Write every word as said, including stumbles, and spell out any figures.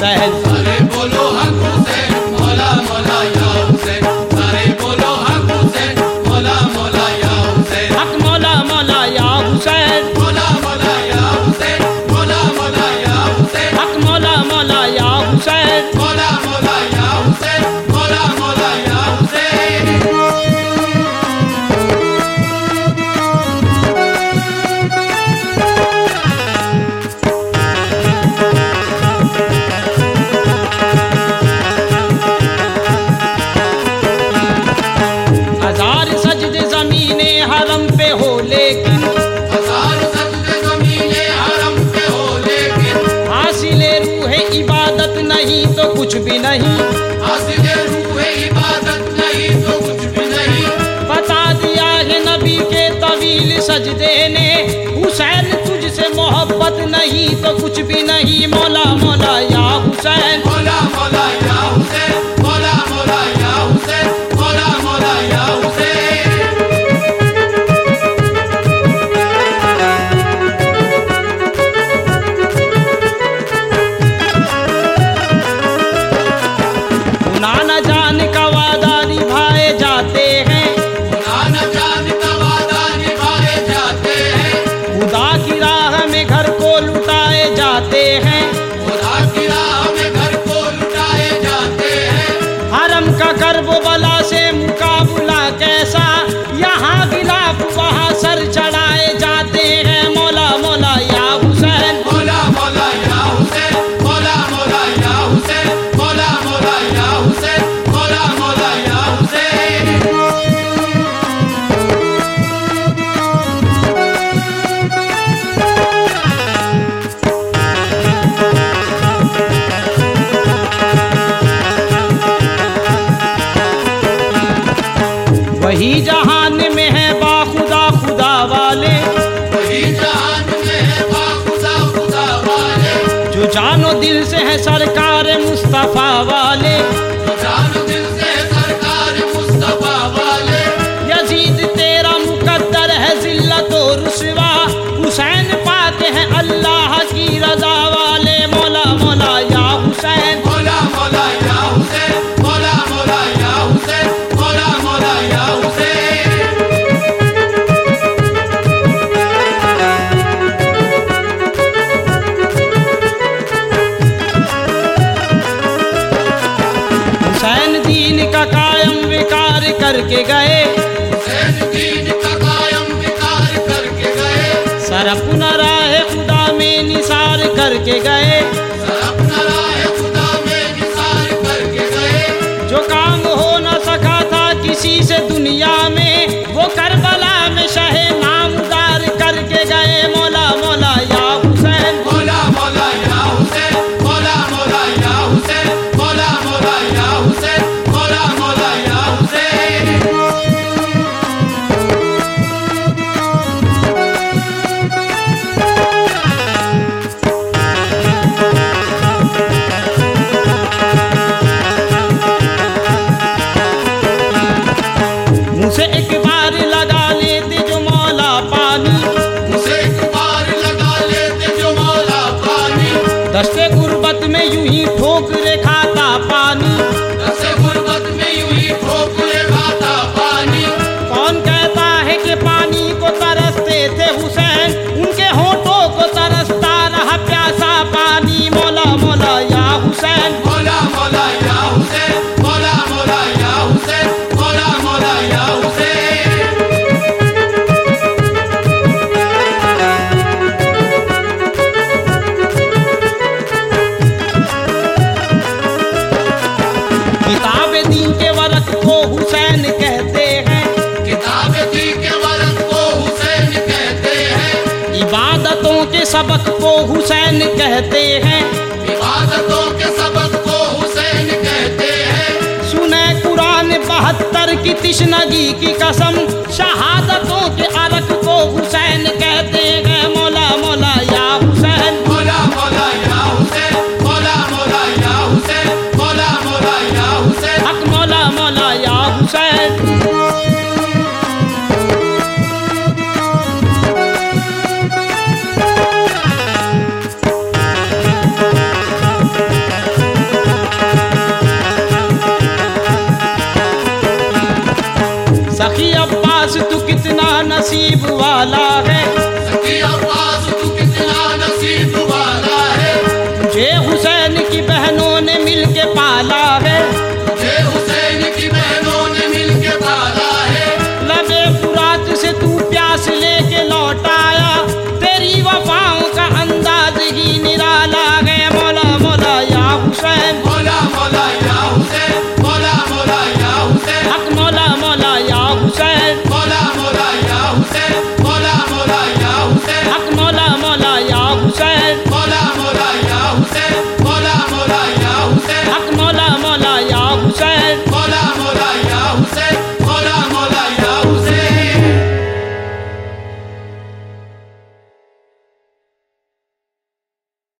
हुसैन। सारे बोलो हक हुसैन, मौला मौला या हुसैन। सारे बोलो हक हुसैन, मौला मौला या हुसैन। हक मौला मौला या हुसैन, मौला मौला या हुसैन, मौला मौला या हुसैन। हक मौला मौला या हुसैन। मौला मौला या हुसैन, मौला मौला या हुसैन। हजार सजदे ज़मीने हरम पे हो लेकिन, हजार सजदे ज़मीने हरम पे हो लेकिन, हासिले रूह इबादत नहीं तो कुछ भी नहीं। हासिले रूह इबादत नहीं तो कुछ भी नहीं। बता दिया है नबी के तवील सजदे ने, हुसैन तुझसे मोहब्बत नहीं तो कुछ भी नहीं। मौला मौला या हुसैन, मौला मौला या हुसैन, मौला मौला या हुसैन, मौला मौला या हुसैन। गुनाह न जान का वादा निभाए जाते हैं, गुनाह न जान का वादा निभाए जाते हैं। खुदा की राह में घर को लुटाए जाते हैं। खुदा की राह में घर को लुटाए जाते हैं। हरम का कर्ब बला से मुकाबला कैसा, यहाँ गिलाफ वहाँ सर चढ़ाए जाते हैं। मौला मौला या हुसैन, मौला मौला या हुसैन, मौला मौला या हुसैन, मौला मौला या हुसैन, मौला मौला या हुसैन। वही जहान में है बाखुदा खुदा वाले, वही जहान में है बाखुदा खुदा वाले। जो जानो दिल से है सरकार मुस्तफ़ा वाले। जो जानो दिल से सरकार मुस्तफा वाले। यजीद तेरा मुकद्दर है जिल्लत और रुसवा, हुसैन पाते हैं अल्लाह की रजा वाले। मौला मौला या हुसैन, मौला मौला या हुसैन, मौला मौला या हुसैन, मौला मौला या हुसैन। हुसैन दीन का कायम विकार करके गए, हुसैन दीन का कायम विकार करके गए। सर अपना राह खुदा में निसार करके गए। सर अपना राह खुदा में निसार करके गए। जो काम हो न सका था किसी से दुनिया में, वो करबला में शहे नामदार करके गए। मौला मौला या हुसैन, मौला मौला या हुसैन, मौला मौला या हुसैन, मौला मौला या हुसैन, मौला मौला या हुसैन। मुझसे एक बार लगा लेते जो मौला पानी, मुझे एक बार लगा लेते जो मौला पानी। दस्ते गुर्बत में यूं ही ठोकरे खाता पानी। दसे गुर्बत में यूं ही ठोकरे खाता पानी। कौन कहता है कि पानी को तरसते थे हुसैन, उनके होठों को तरसता रहा प्यासा पानी। मौला मौला या हुसैन, मौला मौला या हुसैन, मौला मौला या हुसैन, मौला मौला या हुसैन। किताब दीन के वरक को हुसैन कहते हैं, किताब दी के वरक को हुसैन कहते हैं। इबादतों के सबक को हुसैन कहते हैं। इबादतों के सबक को हुसैन कहते हैं। सुने कुरान बहत्तर की तिश्नगी की कसम, शहादतों के अरक